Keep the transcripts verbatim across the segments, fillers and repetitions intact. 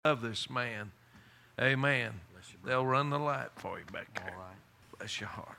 Love this man. Amen. They'll run the light for you back there. All right. Bless your heart.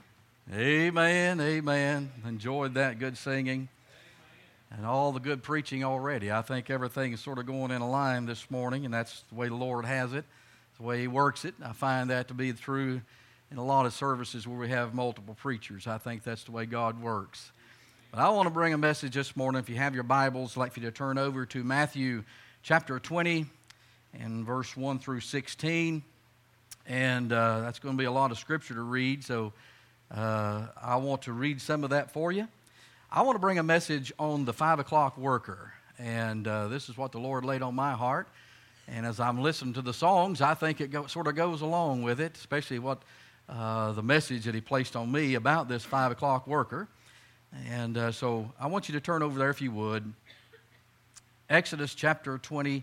Amen, amen. Enjoyed that good singing and all the good preaching already. I think everything is sort of going in a line this morning, and that's the way the Lord has it. It's the way He works it. I find that to be true in a lot of services where we have multiple preachers. I think that's the way God works. But I want to bring a message this morning. If you have your Bibles, I'd like for you to turn over to Matthew chapter twenty and verse one through sixteen. And uh, that's going to be a lot of scripture to read, so uh, I want to read some of that for you. I want to bring a message on the five o'clock worker, and uh, this is what the Lord laid on my heart. And as I'm listening to the songs, I think it go, sort of goes along with it, especially what uh, the message that He placed on me about this five o'clock worker. And uh, so I want you to turn over there, if you would. Exodus chapter twenty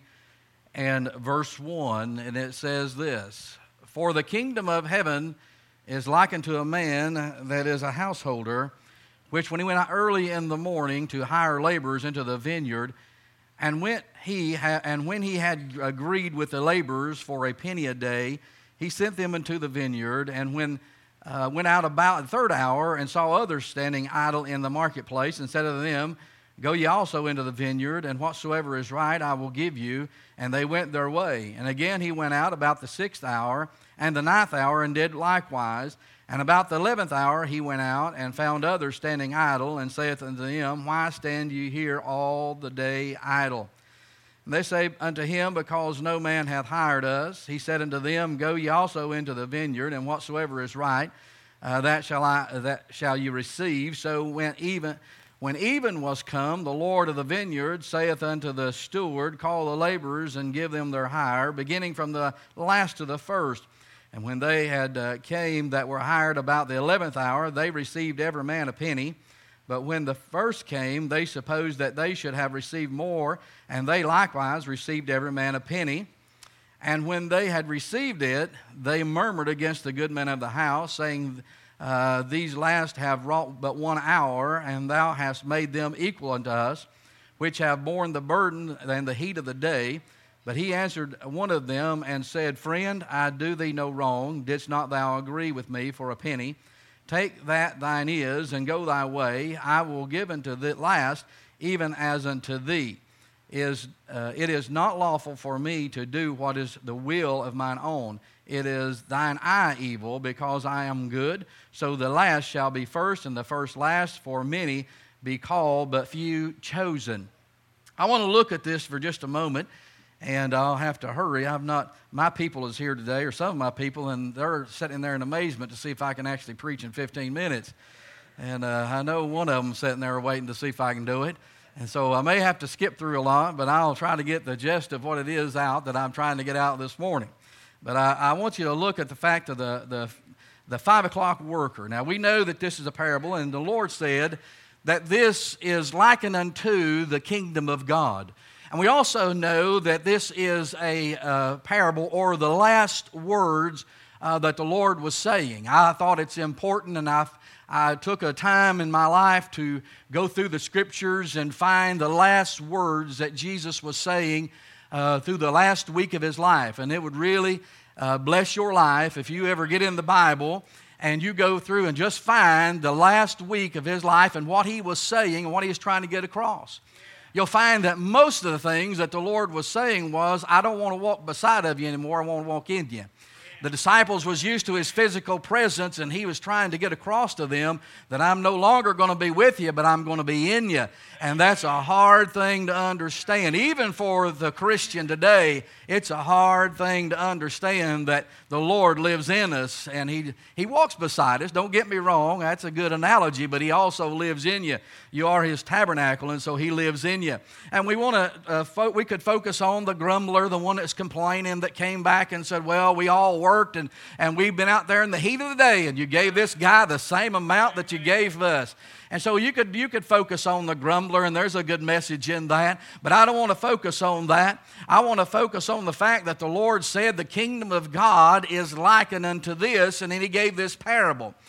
and verse one, and it says this: "For the kingdom of heaven is likened to a man that is a householder, which when he went out early in the morning to hire laborers into the vineyard, and when he ha- and when he had agreed with the laborers for a penny a day, he sent them into the vineyard, and when uh, went out about the third hour and saw others standing idle in the marketplace, and said unto them, Go ye also into the vineyard, and whatsoever is right I will give you. And they went their way. And again he went out about the sixth hour and the ninth hour, and did likewise. And about the eleventh hour he went out, and found others standing idle, and saith unto them, Why stand ye here all the day idle? And they say unto him, Because no man hath hired us. He said unto them, Go ye also into the vineyard, and whatsoever is right, uh, that shall I that shall you receive. So went even. When even was come, the Lord of the vineyard saith unto the steward, Call the laborers, and give them their hire, beginning from the last to the first. And when they had uh, came that were hired about the eleventh hour, they received every man a penny. But when the first came, they supposed that they should have received more, and they likewise received every man a penny. And when they had received it, they murmured against the good men of the house, saying, Uh, these last have wrought but one hour, and thou hast made them equal unto us, which have borne the burden and the heat of the day. But he answered one of them and said, Friend, I do thee no wrong. Didst not thou agree with me for a penny? Take that thine is, and go thy way. I will give unto the last, even as unto thee. Is uh, it is not lawful for me to do what is the will of mine own. It is thine eye evil, because I am good. So the last shall be first, and the first last. For many be called, but few chosen." I want to look at this for just a moment, and I'll have to hurry. I've not, my people is here today, or some of my people, and they're sitting there in amazement to see if I can actually preach in fifteen minutes. And uh, I know one of them sitting there waiting to see if I can do it. And so I may have to skip through a lot, but I'll try to get the gist of what it is out that I'm trying to get out this morning. But I, I want you to look at the fact of the, the, the five o'clock worker. Now, we know that this is a parable, and the Lord said that this is likened unto the kingdom of God. And we also know that this is a uh, parable, or the last words uh, that the Lord was saying. I thought it's important, and I I took a time in my life to go through the Scriptures and find the last words that Jesus was saying uh, through the last week of His life. And it would really uh, bless your life if you ever get in the Bible and you go through and just find the last week of His life and what He was saying and what He was trying to get across. You'll find that most of the things that the Lord was saying was, I don't want to walk beside of you anymore, I want to walk in you. The disciples was used to His physical presence, and He was trying to get across to them that I'm no longer going to be with you, but I'm going to be in you. And that's a hard thing to understand. Even for the Christian today, it's a hard thing to understand that the Lord lives in us, and He, he walks beside us. Don't get me wrong, that's a good analogy, but He also lives in you. You are His tabernacle, and so He lives in you. And we want to, uh, fo- we could focus on the grumbler, the one that's complaining, that came back and said, well, we all worked, and, and we've been out there in the heat of the day, and you gave this guy the same amount that you gave us. And so you could you could focus on the grumbler, and there's a good message in that. But I don't want to focus on that. I want to focus on the fact that the Lord said the kingdom of God is likened unto this, and then He gave this parable.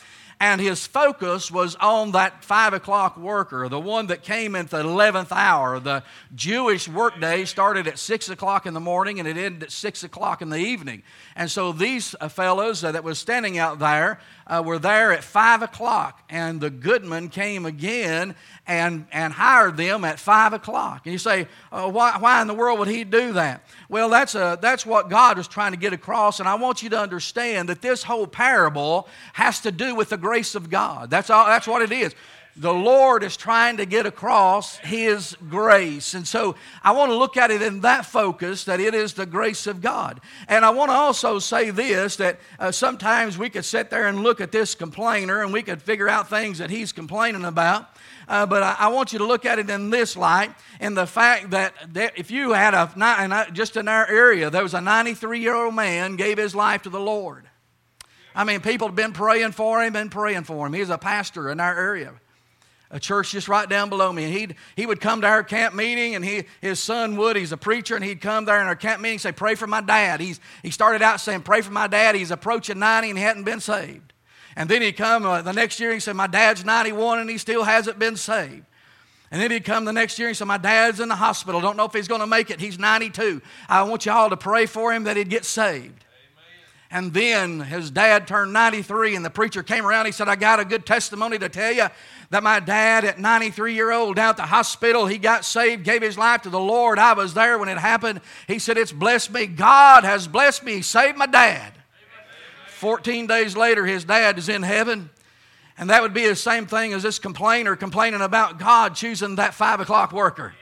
and his focus was on that five o'clock worker, the one that came at the eleventh hour. The Jewish workday started at six o'clock in the morning and it ended at six o'clock in the evening. And so these uh, fellows uh, that was standing out there uh, were there at five o'clock, and the goodman came again and, and hired them at five o'clock. And you say, oh, why, why in the world would he do that? Well, that's, a, that's what God was trying to get across, and I want you to understand that this whole parable has to do with the grace of God. That's, all, that's what it is. The Lord is trying to get across His grace. And so I want to look at it in that focus, that it is the grace of God. And I want to also say this, that uh, sometimes we could sit there and look at this complainer and we could figure out things that he's complaining about. Uh, but I, I want you to look at it in this light, in the fact that there, if you had a, and just in our area, there was a ninety-three-year-old man gave his life to the Lord. I mean, people have been praying for him and praying for him. He's a pastor in our area, a church just right down below me. And he'd, he would come to our camp meeting, and he, his son would, he's a preacher, and he'd come there in our camp meeting and say, pray for my dad. He's, he started out saying, pray for my dad. He's approaching ninety and he hadn't been saved. And then he'd come uh, the next year and he said, my dad's ninety-one and he still hasn't been saved. And then he'd come the next year and he said, my dad's in the hospital. Don't know if he's going to make it. He's ninety-two. I want you all to pray for him that he'd get saved. And then his dad turned ninety-three, and the preacher came around. He said, I got a good testimony to tell you that my dad at ninety-three-year-old down at the hospital, he got saved, gave his life to the Lord. I was there when it happened. He said, it's blessed me. God has blessed me. He saved my dad. fourteen days later, his dad is in heaven. And that would be the same thing as this complainer complaining about God choosing that five o'clock worker.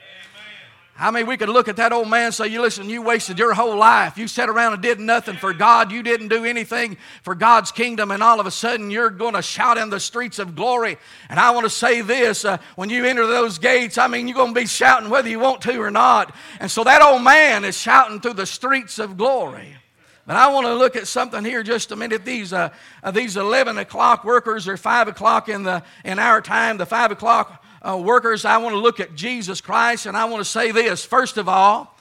I mean, we could look at that old man and say, you listen, you wasted your whole life. You sat around and did nothing for God. You didn't do anything for God's kingdom. And all of a sudden, you're going to shout in the streets of glory. And I want to say this, uh, when you enter those gates, I mean, you're going to be shouting whether you want to or not. And so that old man is shouting through the streets of glory. But I want to look at something here just a minute. These uh, uh, these eleven o'clock workers are five o'clock in the in our time. The five o'clock uh, workers. I want to look at Jesus Christ, and I want to say this. First of all,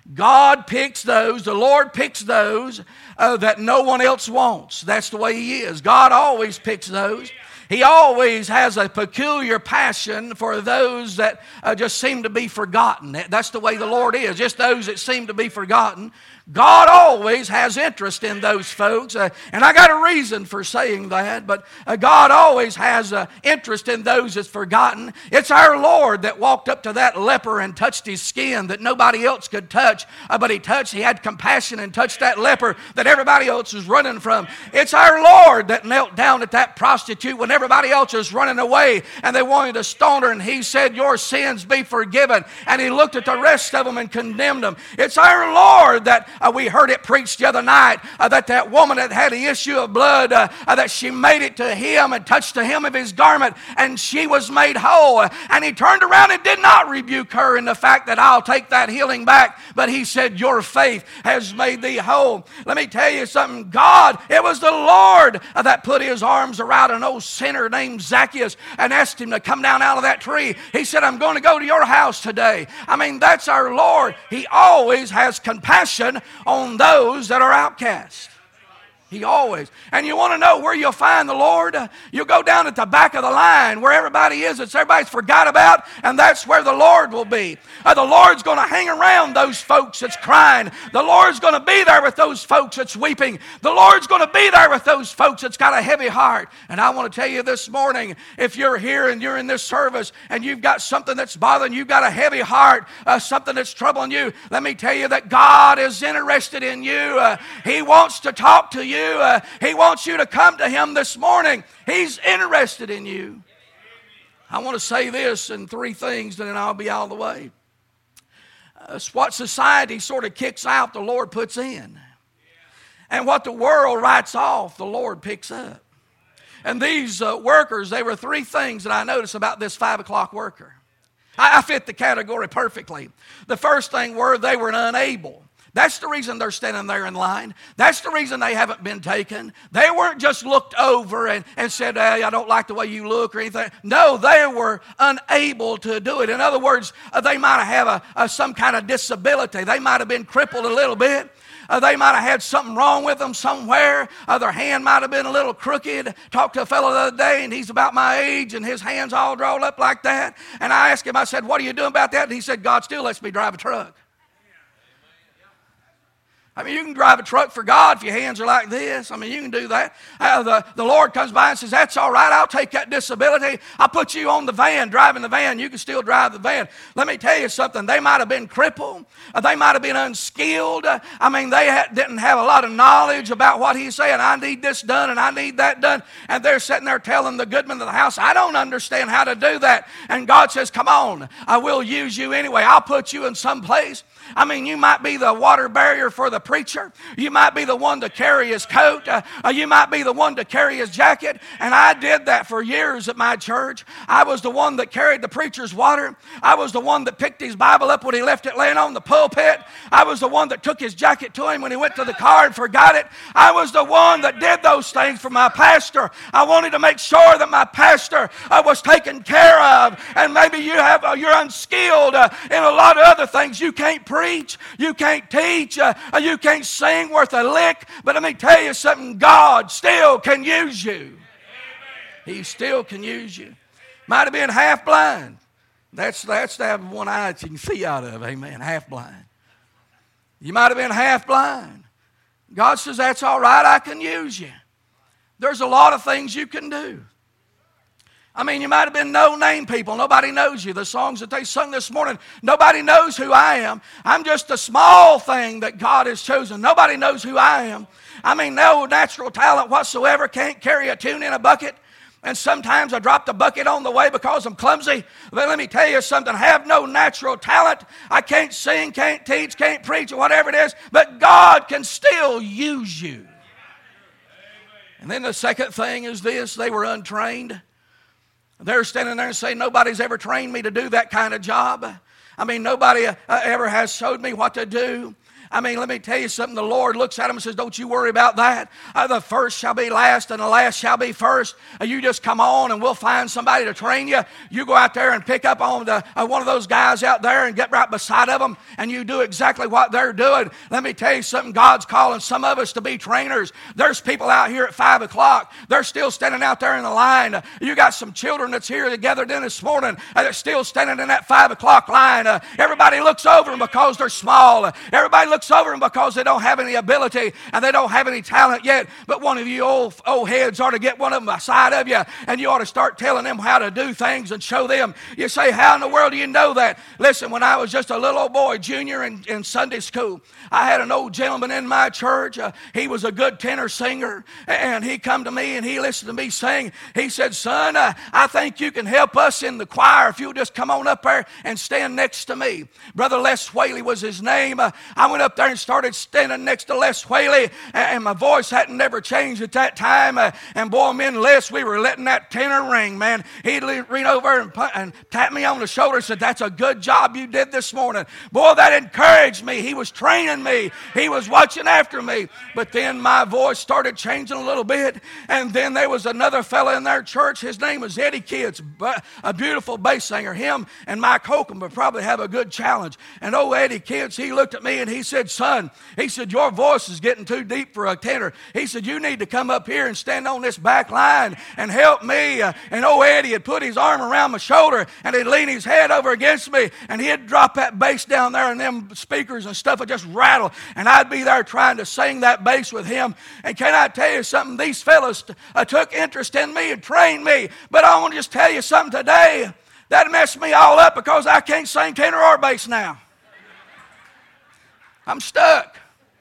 God picks those. The Lord picks those uh, that no one else wants. That's the way He is. God always picks those. He always has a peculiar passion for those that uh, just seem to be forgotten. That's the way the Lord is. Just those that seem to be forgotten. God always has interest in those folks. Uh, and I got a reason for saying that. But uh, God always has uh, interest in those that's forgotten. It's our Lord that walked up to that leper and touched his skin that nobody else could touch. Uh, but he touched, he had compassion and touched that leper that everybody else was running from. It's our Lord that knelt down at that prostitute when everybody else was running away and they wanted to stone her. And He said, your sins be forgiven. And He looked at the rest of them and condemned them. It's our Lord that Uh, we heard it preached the other night uh, that that woman that had the issue of blood, uh, uh, that she made it to Him and touched the hem of His garment, and she was made whole. And He turned around and did not rebuke her in the fact that I'll take that healing back, but He said, your faith has made thee whole. Let me tell you something. God, it was the Lord uh, that put His arms around an old sinner named Zacchaeus and asked him to come down out of that tree. He said, I'm going to go to your house today. I mean, that's our Lord. He always has compassion on those that are outcast. He always. And you want to know where you'll find the Lord? You'll go down at the back of the line where everybody is that everybody's forgot about, and that's where the Lord will be. Uh, the Lord's going to hang around those folks that's crying. The Lord's going to be there with those folks that's weeping. The Lord's going to be there with those folks that's got a heavy heart. And I want to tell you this morning, if you're here and you're in this service and you've got something that's bothering you, you've got a heavy heart, uh, something that's troubling you, let me tell you that God is interested in you. Uh, he wants to talk to you. Uh, he wants you to come to Him this morning. He's interested in you. I want to say this in three things, and then I'll be out of the way. Uh, what society sort of kicks out, the Lord puts in. And what the world writes off, the Lord picks up. And these uh, workers, they were three things that I noticed about this five o'clock worker. I, I fit the category perfectly. The first thing were they were unable. That's the reason they're standing there in line. That's the reason they haven't been taken. They weren't just looked over and, and said, hey, I don't like the way you look or anything. No, they were unable to do it. In other words, uh, they might have a, a, some kind of disability. They might have been crippled a little bit. Uh, they might have had something wrong with them somewhere. Uh, their hand might have been a little crooked. Talked to a fellow the other day, and he's about my age, and his hand's all drawn up like that. And I asked him, I said, what are you doing about that? And he said, God still lets me drive a truck. I mean, you can drive a truck for God if your hands are like this. I mean, you can do that. Uh, the, the Lord comes by and says, that's all right. I'll take that disability. I'll put you on the van, driving the van. You can still drive the van. Let me tell you something. They might have been crippled. Uh, they might have been unskilled. Uh, I mean, they ha- didn't have a lot of knowledge about what he's saying. I need this done and I need that done. And they're sitting there telling the goodman of the house, I don't understand how to do that. And God says, come on, I will use you anyway. I'll put you in some place. I mean, you might be the water barrier for the preacher. You might be the one to carry his coat. Uh, you might be the one to carry his jacket. And I did that for years at my church. I was the one that carried the preacher's water. I was the one that picked his Bible up when he left it laying on the pulpit. I was the one that took his jacket to him when he went to the car and forgot it. I was the one that did those things for my pastor. I wanted to make sure that my pastor uh, was taken care of. And maybe you have, uh, you're unskilled uh, in a lot of other things. You can't preach. You can't teach. Uh, you can't sing worth a lick. But let me tell you something. God still can use you. He still can use you. Might have been half blind. That's, that's to have one eye that you can see out of. Amen. Half blind. You might have been half blind. God says, that's all right. I can use you. There's a lot of things you can do. I mean, you might have been no-name people. Nobody knows you. The songs that they sung this morning, nobody knows who I am. I'm just a small thing that God has chosen. Nobody knows who I am. I mean, no natural talent whatsoever. Can't carry a tune in a bucket. And sometimes I drop the bucket on the way because I'm clumsy. But let me tell you something. I have no natural talent. I can't sing, can't teach, can't preach, or whatever it is. But God can still use you. And then the second thing is this. They were untrained. They're standing there and saying, nobody's ever trained me to do that kind of job. I mean, nobody uh, ever has showed me what to do. I mean, let me tell you something. The Lord looks at them and says, don't you worry about that. Uh, the first shall be last and the last shall be first. Uh, you just come on and we'll find somebody to train you. You go out there and pick up on the, uh, one of those guys out there and get right beside of them, and you do exactly what they're doing. Let me tell you something. God's calling some of us to be trainers. There's people out here at five o'clock. They're still standing out there in the line. Uh, you got some children that's here together in this morning uh, that's still standing in that five o'clock line. Uh, everybody looks over them because they're small. Uh, everybody looks over them because they don't have any ability and they don't have any talent yet. But one of you old, old heads ought to get one of them aside of you, and you ought to start telling them how to do things and show them. You say, how in the world do you know that? Listen, when I was just a little old boy, junior in, in Sunday school, I had an old gentleman in my church. Uh, he was a good tenor singer, and he come to me and he listened to me sing. He said, son, uh, I think you can help us in the choir if you'll just come on up there and stand next to me. Brother Les Whaley was his name. Uh, I went up there and started standing next to Les Whaley, and my voice hadn't never changed at that time. Uh, and boy, me and Les, we were letting that tenor ring, man. He'd lean over and, put, and tap me on the shoulder and said, that's a good job you did this morning. Boy, that encouraged me. He was training me. He was watching after me. But then my voice started changing a little bit, and then there was another fella in their church. His name was Eddie Kids, a beautiful bass singer. Him and Mike Holcomb would probably have a good challenge. And old Eddie Kids, he looked at me and he said, son, he said, your voice is getting too deep for a tenor. He said, you need to come up here and stand on this back line and help me. Uh, and old Eddie had put his arm around my shoulder and he'd lean his head over against me, and he'd drop that bass down there, and them speakers and stuff would just rattle, and I'd be there trying to sing that bass with him. And can I tell you something? These fellas uh, took interest in me and trained me. But I want to just tell you something today. That messed me all up because I can't sing tenor or bass now. I'm stuck.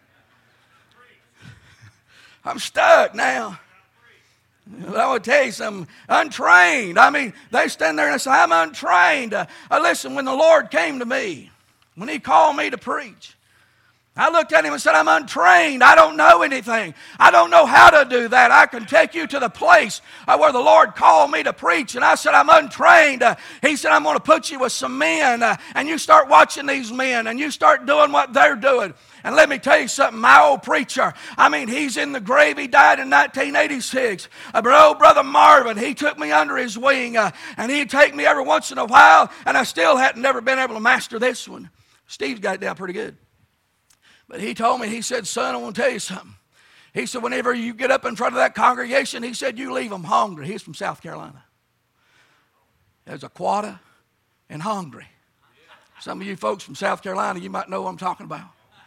I'm stuck now. I want to tell you something. Untrained. I mean, they stand there and they say, I'm untrained. Uh, uh, listen, when the Lord came to me, when He called me to preach, I looked at Him and said, I'm untrained. I don't know anything. I don't know how to do that. I can take you to the place uh, where the Lord called me to preach. And I said, I'm untrained. Uh, he said, I'm going to put you with some men. Uh, and you start watching these men. And you start doing what they're doing. And let me tell you something, my old preacher, I mean, he's in the grave. He died in nineteen eighty-six. Uh, but old Brother Marvin, he took me under his wing. Uh, and he'd take me every once in a while. And I still hadn't never been able to master this one. Steve's got it down pretty good. But he told me, he said, son, I want to tell you something. He said, whenever you get up in front of that congregation, he said, you leave them hungry. He's from South Carolina. There's a quota and hungry. Some of you folks from South Carolina, you might know what I'm talking about.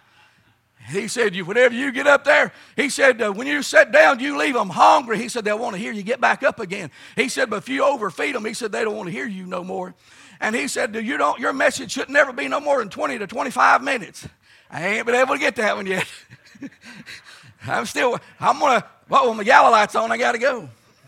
He said, you, whenever you get up there, he said, uh, when you sit down, you leave them hungry. He said, they'll want to hear you get back up again. He said, but if you overfeed them, he said, they don't want to hear you no more. And he said, you don't, your message should never be no more than twenty to twenty-five minutes. I ain't been able to get that one yet. I'm still, I'm going to, well, when my yellow light's on, I got to go.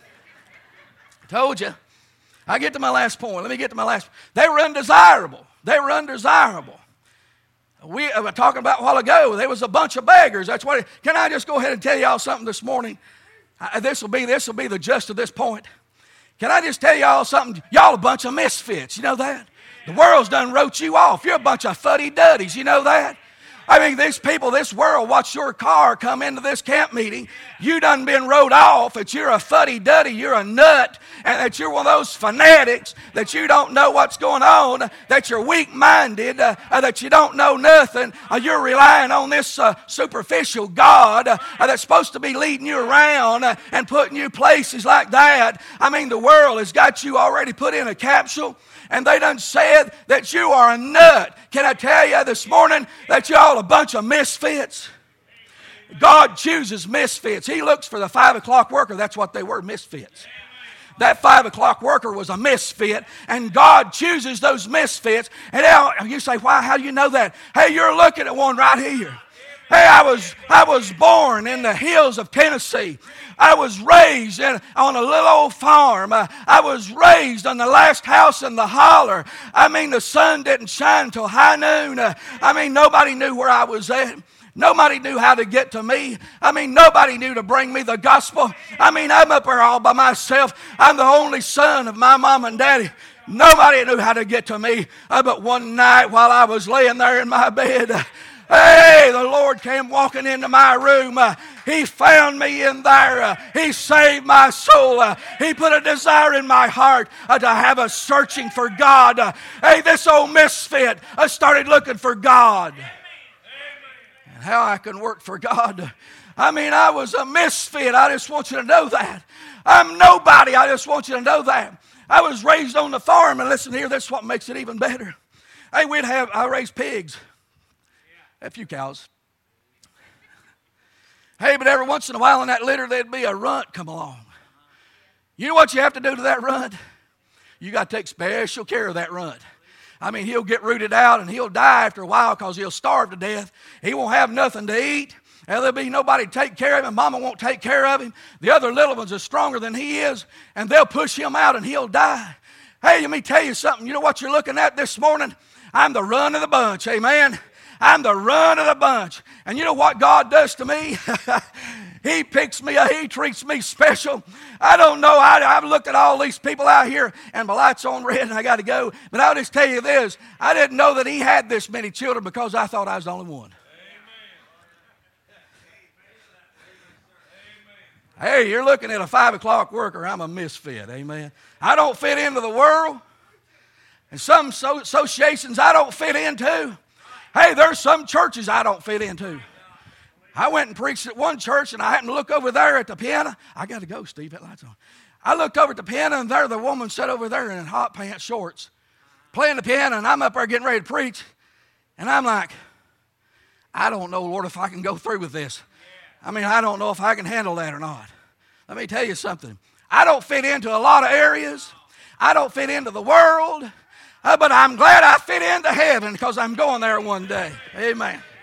Told you. I get to my last point. Let me get to my last. They were undesirable. They were undesirable. We were talking about a while ago, there was a bunch of beggars. That's what. It, can I just go ahead and tell y'all something this morning? This will be this will be the gist of this point. Can I just tell y'all something? Y'all a bunch of misfits. You know that? The world's done wrote you off. You're a bunch of fuddy-duddies. You know that? I mean, these people, this world, watch your car come into this camp meeting. You done been wrote off that you're a fuddy-duddy, you're a nut, and that you're one of those fanatics, that you don't know what's going on, that you're weak-minded, uh, uh, that you don't know nothing. Uh, you're relying on this uh, superficial God uh, uh, that's supposed to be leading you around uh, and putting you places like that. I mean, the world has got you already put in a capsule. And they done said that you are a nut. Can I tell you this morning that y'all a bunch of misfits? God chooses misfits. He looks for the five o'clock worker. That's what they were, misfits. That five o'clock worker was a misfit, and God chooses those misfits. And now you say, why? How do you know that? Hey, you're looking at one right here. Hey, I was I was born in the hills of Tennessee. I was raised in, on a little old farm. Uh, I was raised on the last house in the holler. I mean, the sun didn't shine till high noon. Uh, I mean, nobody knew where I was at. Nobody knew how to get to me. I mean, nobody knew to bring me the gospel. I mean, I'm up there all by myself. I'm the only son of my mom and daddy. Nobody knew how to get to me. Uh, but one night while I was laying there in my bed, uh, hey, the Lord came walking into my room. Uh, he found me in there. Uh, he saved my soul. Uh, he put a desire in my heart uh, to have a searching for God. Uh, hey, this old misfit uh, started looking for God. And how I can work for God. I mean, I was a misfit. I just want you to know that. I'm nobody. I just want you to know that. I was raised on the farm. And listen here, this is what makes it even better. Hey, we'd have, I raised pigs. A few cows. Hey, but every once in a while in that litter, there'd be a runt come along. You know what you have to do to that runt? You got to take special care of that runt. I mean, he'll get rooted out and he'll die after a while because he'll starve to death. He won't have nothing to eat. And there'll be nobody to take care of him. Mama won't take care of him. The other little ones are stronger than he is, and they'll push him out and he'll die. Hey, let me tell you something. You know what you're looking at this morning? I'm the run of the bunch, amen? I'm the run of the bunch. And you know what God does to me? He picks me up. He treats me special. I don't know. I, I've looked at all these people out here, and my light's on red, and I got to go. But I'll just tell you this. I didn't know that he had this many children because I thought I was the only one. Hey, you're looking at a five o'clock worker. I'm a misfit. Amen. I don't fit into the world. And some so- associations I don't fit into. Hey, there's some churches I don't fit into. I went and preached at one church, and I happened to look over there at the piano. I got to go, Steve. That light's on. I looked over at the piano, and there the woman sat over there in hot pants shorts, playing the piano, and I'm up there getting ready to preach. And I'm like, I don't know, Lord, if I can go through with this. I mean, I don't know if I can handle that or not. Let me tell you something. I don't fit into a lot of areas. I don't fit into the world. Uh, but I'm glad I fit into heaven because I'm going there one day. Amen.